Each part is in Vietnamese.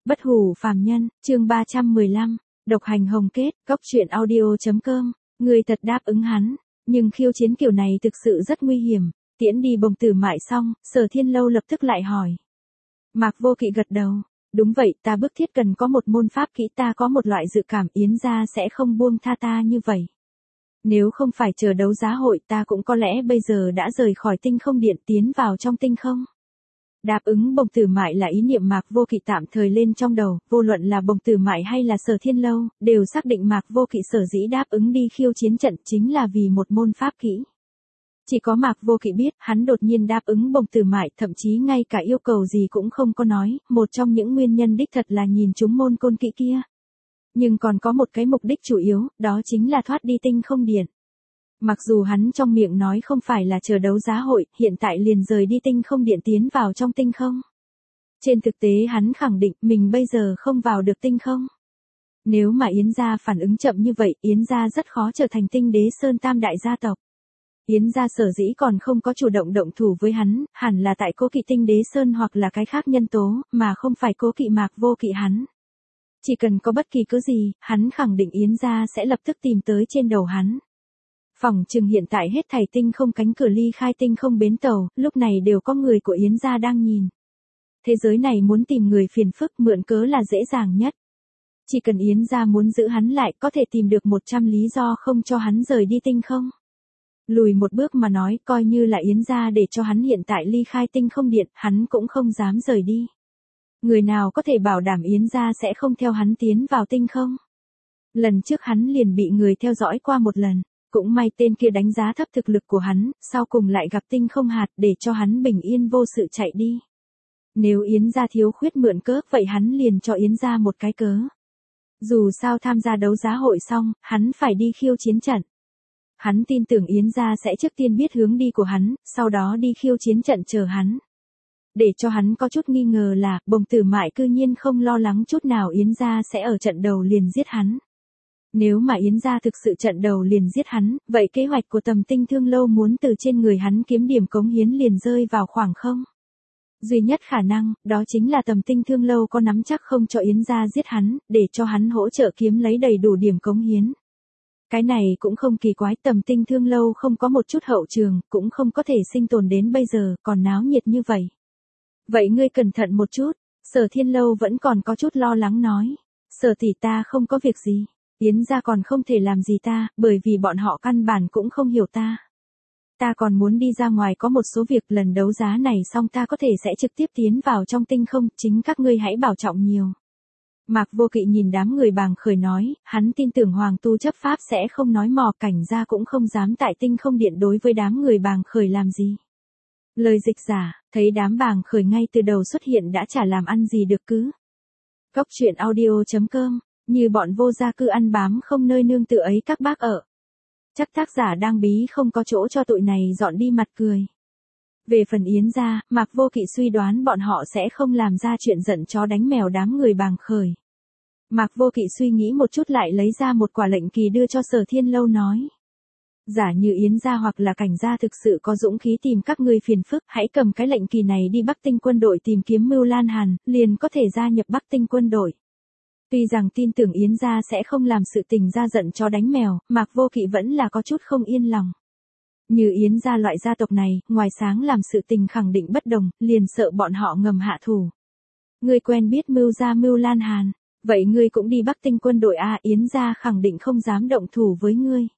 Bất hủ phàm nhân, chương 315, độc hành hồng kết, góc truyện audio.com, người thật đáp ứng hắn, nhưng khiêu chiến kiểu này thực sự rất nguy hiểm. Tiễn đi Bồng Tử Mại xong, Sở Thiên Lâu lập tức lại hỏi. Mạc Vô Kỵ gật đầu, đúng vậy, ta bức thiết cần có một môn pháp kỹ, ta có một loại dự cảm Yến gia sẽ không buông tha ta như vậy. Nếu không phải chờ đấu giá hội, ta cũng có lẽ bây giờ đã rời khỏi tinh không điện tiến vào trong tinh không. Đáp ứng Bồng Tử Mại là ý niệm Mạc Vô Kỵ tạm thời lên trong đầu, vô luận là Bồng Tử Mại hay là Sở Thiên Lâu, đều xác định Mạc Vô Kỵ sở dĩ đáp ứng đi khiêu chiến trận chính là vì một môn pháp kỹ. Chỉ có Mạc Vô Kỵ biết, hắn đột nhiên đáp ứng Bồng Tử Mại, thậm chí ngay cả yêu cầu gì cũng không có nói, một trong những nguyên nhân đích thật là nhìn chúng môn côn kỹ kia. Nhưng còn có một cái mục đích chủ yếu, đó chính là thoát đi tinh không điện. Mặc dù hắn trong miệng nói không phải là chờ đấu giá hội, hiện tại liền rời đi tinh không điện tiến vào trong tinh không. Trên thực tế hắn khẳng định mình bây giờ không vào được tinh không. Nếu mà Yến gia phản ứng chậm như vậy, Yến gia rất khó trở thành Tinh Đế Sơn tam đại gia tộc. Yến gia sở dĩ còn không có chủ động động thủ với hắn, hẳn là tại cố kỵ Tinh Đế Sơn hoặc là cái khác nhân tố, mà không phải cố kỵ Mạc Vô Kỵ hắn. Chỉ cần có bất kỳ cứ gì, hắn khẳng định Yến gia sẽ lập tức tìm tới trên đầu hắn. Phỏng chừng hiện tại hết thảy tinh không cánh cửa ly khai tinh không bến tàu, lúc này đều có người của Yến gia đang nhìn. Thế giới này muốn tìm người phiền phức mượn cớ là dễ dàng nhất. Chỉ cần Yến gia muốn giữ hắn lại, có thể tìm được 100 lý do không cho hắn rời đi tinh không. Lùi một bước mà nói, coi như là Yến gia để cho hắn hiện tại ly khai tinh không điện, hắn cũng không dám rời đi. Người nào có thể bảo đảm Yến gia sẽ không theo hắn tiến vào tinh không? Lần trước hắn liền bị người theo dõi qua một lần. Cũng may tên kia đánh giá thấp thực lực của hắn, sau cùng lại gặp tinh không hạt để cho hắn bình yên vô sự chạy đi. Nếu Yến gia thiếu khuyết mượn cớ, vậy hắn liền cho Yến gia một cái cớ. Dù sao tham gia đấu giá hội xong, hắn phải đi khiêu chiến trận. Hắn tin tưởng Yến gia sẽ trước tiên biết hướng đi của hắn, sau đó đi khiêu chiến trận chờ hắn. Để cho hắn có chút nghi ngờ là, Bồng Tử Mại cư nhiên không lo lắng chút nào Yến gia sẽ ở trận đầu liền giết hắn. Nếu mà Yến gia thực sự trận đầu liền giết hắn, vậy kế hoạch của Tầm Tinh Thương Lâu muốn từ trên người hắn kiếm điểm cống hiến liền rơi vào khoảng không. Duy nhất khả năng, đó chính là Tầm Tinh Thương Lâu có nắm chắc không cho Yến gia giết hắn, để cho hắn hỗ trợ kiếm lấy đầy đủ điểm cống hiến. Cái này cũng không kỳ quái, Tầm Tinh Thương Lâu không có một chút hậu trường, cũng không có thể sinh tồn đến bây giờ, còn náo nhiệt như vậy. Vậy ngươi cẩn thận một chút, Sở Thiên Lâu vẫn còn có chút lo lắng nói. Sở tỷ ta không có việc gì. Yến gia còn không thể làm gì ta, bởi vì bọn họ căn bản cũng không hiểu ta. Ta còn muốn đi ra ngoài có một số việc, lần đấu giá này xong ta có thể sẽ trực tiếp tiến vào trong tinh không, chính các ngươi hãy bảo trọng nhiều. Mạc Vô Kỵ nhìn đám người bàng khởi nói, hắn tin tưởng Hoàng Tu chấp pháp sẽ không nói mò, cảnh gia cũng không dám tại tinh không điện đối với đám người bàng khởi làm gì. Lời dịch giả, thấy đám bàng khởi ngay từ đầu xuất hiện đã chả làm ăn gì được cứ. Góc truyện audio.com, như bọn vô gia cư ăn bám không nơi nương tựa ấy các bác ở. Chắc tác giả đang bí không có chỗ cho tụi này dọn đi mặt cười. Về phần Yến gia, Mạc Vô Kỵ suy đoán bọn họ sẽ không làm ra chuyện giận chó đánh mèo đám người bàng khởi. Mạc Vô Kỵ suy nghĩ một chút lại lấy ra một quả lệnh kỳ đưa cho Sở Thiên Lâu nói. Giả như Yến gia hoặc là cảnh gia thực sự có dũng khí tìm các ngươi phiền phức, hãy cầm cái lệnh kỳ này đi Bắc Tinh quân đội tìm kiếm Mưu Lan Hàn, liền có thể gia nhập Bắc Tinh quân đội. Tuy rằng tin tưởng Yến gia sẽ không làm sự tình ra giận cho đánh mèo, Mạc Vô Kỵ vẫn là có chút không yên lòng. Như Yến gia loại gia tộc này, ngoài sáng làm sự tình khẳng định bất đồng, liền sợ bọn họ ngầm hạ thủ. Ngươi quen biết Mưu gia Mưu Lan Hàn, vậy ngươi cũng đi Bắc Tinh quân đội à, Yến gia khẳng định không dám động thủ với ngươi.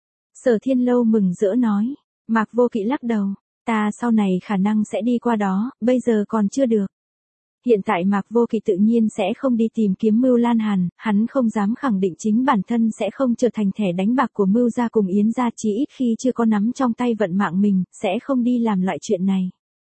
Sở Thiên Lâu mừng rỡ nói, Mạc Vô Kỵ lắc đầu, ta sau này khả năng sẽ đi qua đó, bây giờ còn chưa được. Hiện tại Mạc Vô Kỵ tự nhiên sẽ không đi tìm kiếm Mưu Lan Hàn, hắn không dám khẳng định chính bản thân sẽ không trở thành thẻ đánh bạc của Mưu gia cùng Yến gia, chí ít khi chưa có nắm trong tay vận mạng mình, sẽ không đi làm loại chuyện này.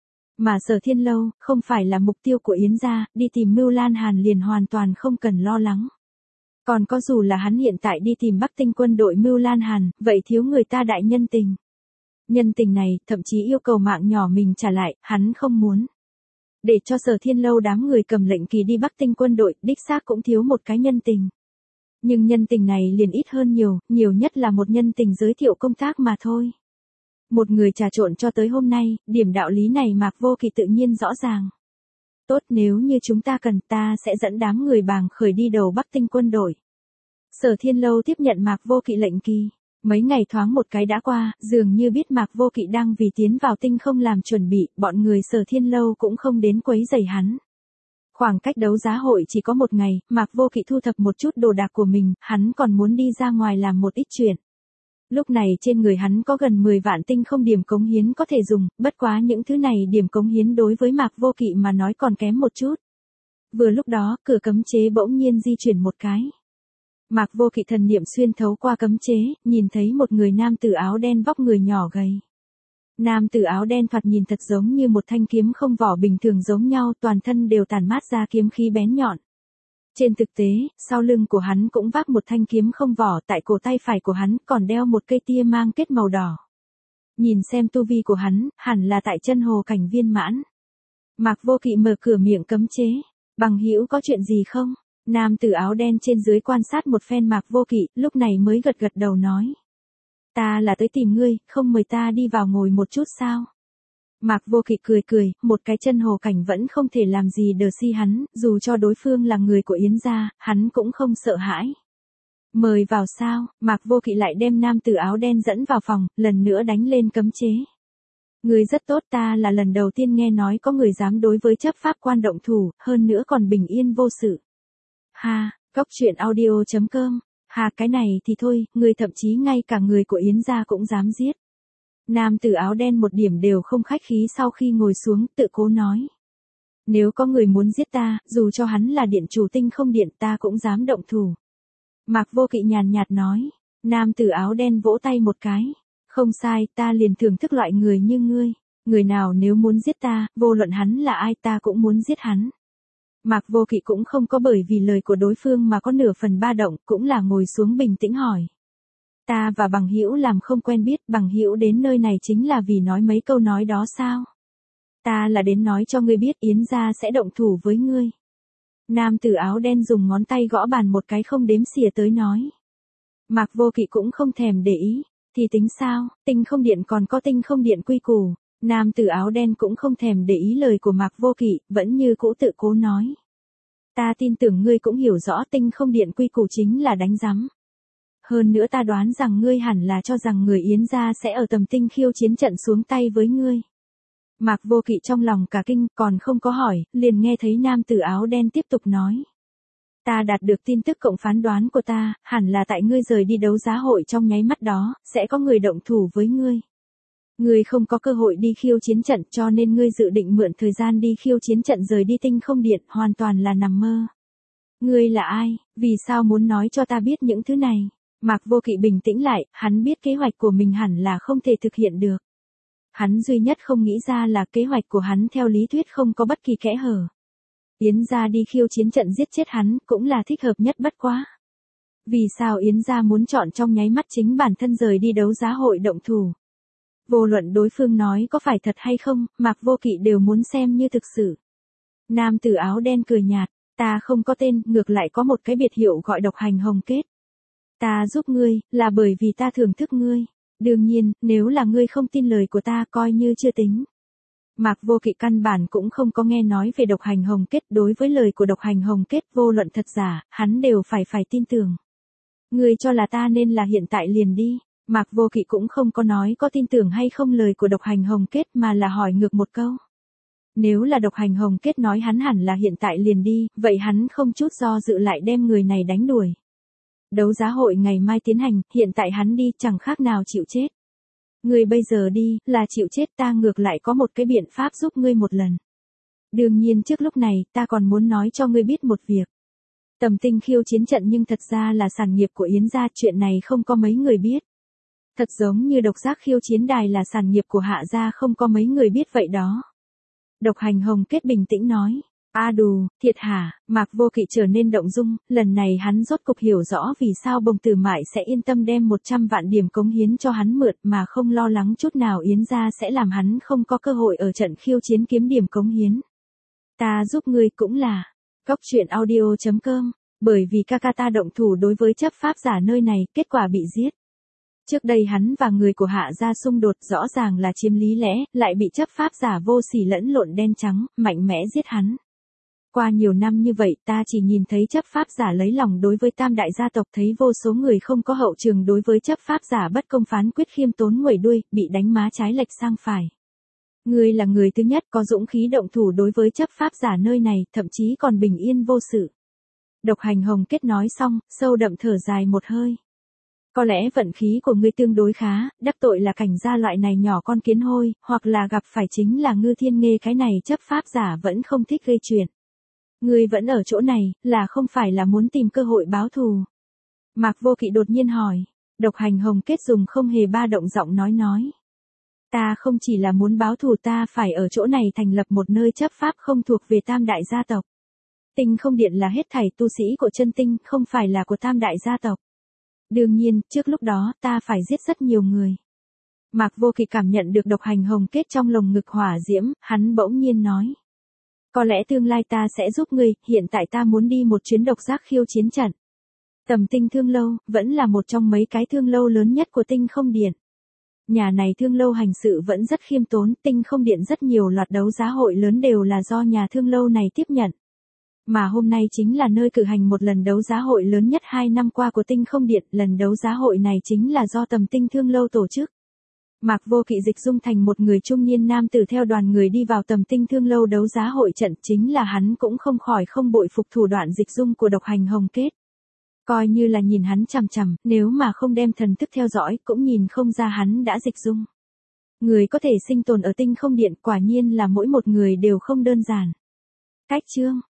Mà Sở Thiên Lâu, không phải là mục tiêu của Yến gia, đi tìm Mưu Lan Hàn liền hoàn toàn không cần lo lắng. Còn có dù là hắn hiện tại đi tìm Bắc Tinh quân đội Mưu Lan Hàn, vậy thiếu người ta đại nhân tình. Nhân tình này, thậm chí yêu cầu mạng nhỏ mình trả lại, hắn không muốn. Để cho Sở Thiên Lâu đám người cầm lệnh kỳ đi Bắc Tinh quân đội, đích xác cũng thiếu một cái nhân tình. Nhưng nhân tình này liền ít hơn nhiều, nhiều nhất là một nhân tình giới thiệu công tác mà thôi. Một người trà trộn cho tới hôm nay, điểm đạo lý này Mạc Vô Kỵ tự nhiên rõ ràng. Tốt, nếu như chúng ta cần, ta sẽ dẫn đám người Bàng khởi đi đầu Bắc Tinh quân đội. Sở Thiên Lâu tiếp nhận Mạc Vô Kỵ lệnh kỳ. Mấy ngày thoáng một cái đã qua, dường như biết Mạc Vô Kỵ đang vì tiến vào tinh không làm chuẩn bị, bọn người Sở Thiên Lâu cũng không đến quấy rầy hắn. Khoảng cách đấu giá hội chỉ có một ngày, Mạc Vô Kỵ thu thập một chút đồ đạc của mình, hắn còn muốn đi ra ngoài làm một ít chuyện. Lúc này trên người hắn có gần 10 vạn tinh không điểm cống hiến có thể dùng, bất quá những thứ này điểm cống hiến đối với Mạc Vô Kỵ mà nói còn kém một chút. Vừa lúc đó, cửa cấm chế bỗng nhiên di chuyển một cái. Mạc Vô Kỵ thần niệm xuyên thấu qua cấm chế, nhìn thấy một người nam tử áo đen vóc người nhỏ gầy. Nam tử áo đen thoạt nhìn thật giống như một thanh kiếm không vỏ bình thường giống nhau, toàn thân đều tản mát ra kiếm khí bén nhọn. Trên thực tế, sau lưng của hắn cũng vác một thanh kiếm không vỏ, tại cổ tay phải của hắn còn đeo một cây tia mang kết màu đỏ. Nhìn xem tu vi của hắn, hẳn là tại chân hồ cảnh viên mãn. Mạc Vô Kỵ mở cửa miệng cấm chế. Bằng hữu có chuyện gì không? Nam tử áo đen trên dưới quan sát một phen Mạc Vô Kỵ, lúc này mới gật gật đầu nói. Ta là tới tìm ngươi, không mời ta đi vào ngồi một chút sao? Mạc Vô Kỵ cười cười, một cái chân hồ cảnh vẫn không thể làm gì đờ si hắn, dù cho đối phương là người của Yến gia, hắn cũng không sợ hãi. Mời vào sao? Mạc Vô Kỵ lại đem nam tử áo đen dẫn vào phòng, lần nữa đánh lên cấm chế. Người rất tốt, ta là lần đầu tiên nghe nói có người dám đối với chấp pháp quan động thủ, hơn nữa còn bình yên vô sự. Ha, goctruyện.audio.com. Ha, cái này thì thôi, người thậm chí ngay cả người của Yến gia cũng dám giết. Nam tử áo đen một điểm đều không khách khí, sau khi ngồi xuống, tự cố nói. Nếu có người muốn giết ta, dù cho hắn là điện chủ tinh không điện, ta cũng dám động thủ. Mạc Vô Kỵ nhàn nhạt nói. Nam tử áo đen vỗ tay một cái. Không sai, ta liền thưởng thức loại người như ngươi. Người nào nếu muốn giết ta, vô luận hắn là ai, ta cũng muốn giết hắn. Mạc Vô Kỵ cũng không có bởi vì lời của đối phương mà có nửa phần ba động, cũng là ngồi xuống bình tĩnh hỏi. Ta và bằng hữu làm không quen biết, bằng hữu đến nơi này chính là vì nói mấy câu nói đó sao? Ta là đến nói cho ngươi biết Yến gia sẽ động thủ với ngươi. Nam tử áo đen dùng ngón tay gõ bàn một cái không đếm xỉa tới nói. Mạc Vô Kỵ cũng không thèm để ý, thì tính sao, tinh không điện còn có tinh không điện quy củ. Nam tử áo đen cũng không thèm để ý lời của Mạc Vô Kỵ, vẫn như cũ tự cố nói. Ta tin tưởng ngươi cũng hiểu rõ tinh không điện quy củ chính là đánh rắm. Hơn nữa ta đoán rằng ngươi hẳn là cho rằng người Yến gia sẽ ở tầm tinh khiêu chiến trận xuống tay với ngươi. Mạc Vô Kỵ trong lòng cả kinh, còn không có hỏi, liền nghe thấy nam tử áo đen tiếp tục nói. Ta đạt được tin tức cộng phán đoán của ta, hẳn là tại ngươi rời đi đấu giá hội trong nháy mắt đó, sẽ có người động thủ với ngươi. Ngươi không có cơ hội đi khiêu chiến trận cho nên ngươi dự định mượn thời gian đi khiêu chiến trận rời đi tinh không điện, hoàn toàn là nằm mơ. Ngươi là ai, vì sao muốn nói cho ta biết những thứ này? Mạc Vô Kỵ bình tĩnh lại, hắn biết kế hoạch của mình hẳn là không thể thực hiện được. Hắn duy nhất không nghĩ ra là kế hoạch của hắn theo lý thuyết không có bất kỳ kẽ hở. Yến gia đi khiêu chiến trận giết chết hắn cũng là thích hợp nhất bất quá. Vì sao Yến gia muốn chọn trong nháy mắt chính bản thân rời đi đấu giá hội động thủ? Vô luận đối phương nói có phải thật hay không, Mạc Vô Kỵ đều muốn xem như thực sự. Nam tử áo đen cười nhạt, ta không có tên, ngược lại có một cái biệt hiệu gọi độc hành hồng kết. Ta giúp ngươi, là bởi vì ta thưởng thức ngươi. Đương nhiên, nếu là ngươi không tin lời của ta coi như chưa tính. Mạc Vô Kỵ căn bản cũng không có nghe nói về độc hành hồng kết, đối với lời của độc hành hồng kết vô luận thật giả, hắn đều phải tin tưởng. Ngươi cho là ta nên là hiện tại liền đi. Mạc Vô Kỵ cũng không có nói có tin tưởng hay không lời của độc hành hồng kết mà là hỏi ngược một câu. Nếu là độc hành hồng kết nói hắn hẳn là hiện tại liền đi, vậy hắn không chút do dự lại đem người này đánh đuổi. Đấu giá hội ngày mai tiến hành, hiện tại hắn đi chẳng khác nào chịu chết. Ngươi bây giờ đi, là chịu chết, ta ngược lại có một cái biện pháp giúp ngươi một lần. Đương nhiên trước lúc này, ta còn muốn nói cho ngươi biết một việc. Tầm tinh khiêu chiến trận nhưng thật ra là sản nghiệp của Yến gia, chuyện này không có mấy người biết. Thật giống như độc giác khiêu chiến đài là sản nghiệp của Hạ gia, không có mấy người biết vậy đó. Độc hành hồng kết bình tĩnh nói. A đù, thiệt hả? Mạc Vô Kỵ trở nên động dung, lần này hắn rốt cục hiểu rõ vì sao Bồng Tử Mại sẽ yên tâm đem 100 vạn điểm cống hiến cho hắn mượn mà không lo lắng chút nào Yến gia sẽ làm hắn không có cơ hội ở trận khiêu chiến kiếm điểm cống hiến. Ta giúp ngươi cũng là. Goctruyện.audio.com. Bởi vì ca ta động thủ đối với chấp pháp giả nơi này, kết quả bị giết. Trước đây hắn và người của Hạ gia xung đột rõ ràng là chiếm lý lẽ, lại bị chấp pháp giả vô sỉ lẫn lộn đen trắng, mạnh mẽ giết hắn. Qua nhiều năm như vậy ta chỉ nhìn thấy chấp pháp giả lấy lòng đối với tam đại gia tộc, thấy vô số người không có hậu trường đối với chấp pháp giả bất công phán quyết khiêm tốn nguẩy đuôi, bị đánh má trái lệch sang phải. Ngươi là người thứ nhất có dũng khí động thủ đối với chấp pháp giả nơi này, thậm chí còn bình yên vô sự. Độc Hành Hồng Kết nói xong, sâu đậm thở dài một hơi. Có lẽ vận khí của ngươi tương đối khá, đắc tội là cảnh gia loại này nhỏ con kiến hôi, hoặc là gặp phải chính là Ngư Thiên Nghê, cái này chấp pháp giả vẫn không thích gây chuyện. Ngươi vẫn ở chỗ này, là không phải là muốn tìm cơ hội báo thù? Mạc Vô Kỵ đột nhiên hỏi. Độc Hành Hồng Kết dùng không hề ba động giọng nói. Ta không chỉ là muốn báo thù, ta phải ở chỗ này thành lập một nơi chấp pháp không thuộc về tam đại gia tộc. Tinh Không Điện là hết thảy tu sĩ của chân tinh, không phải là của tam đại gia tộc. Đương nhiên, trước lúc đó, ta phải giết rất nhiều người. Mạc Vô Kỵ cảm nhận được Độc Hành Hồng Kết trong lồng ngực hỏa diễm, hắn bỗng nhiên nói. Có lẽ tương lai ta sẽ giúp ngươi, hiện tại ta muốn đi một chuyến độc giác khiêu chiến trận. Tầm Tinh Thương Lâu, vẫn là một trong mấy cái thương lâu lớn nhất của Tinh Không Điện. Nhà này thương lâu hành sự vẫn rất khiêm tốn, Tinh Không Điện rất nhiều loạt đấu giá hội lớn đều là do nhà thương lâu này tiếp nhận. Mà hôm nay chính là nơi cử hành một lần đấu giá hội lớn nhất 2 năm qua của Tinh Không Điện, lần đấu giá hội này chính là do Tầm Tinh Thương Lâu tổ chức. Mạc Vô Kỵ dịch dung thành một người trung niên nam tử theo đoàn người đi vào Tầm Tinh Thương Lâu đấu giá hội trận, chính là hắn cũng không khỏi không bội phục thủ đoạn dịch dung của Độc Hành Hồng Kết. Coi như là nhìn hắn chằm chằm, nếu mà không đem thần thức theo dõi cũng nhìn không ra hắn đã dịch dung. Người có thể sinh tồn ở Tinh Không Điện quả nhiên là mỗi một người đều không đơn giản. Cách chương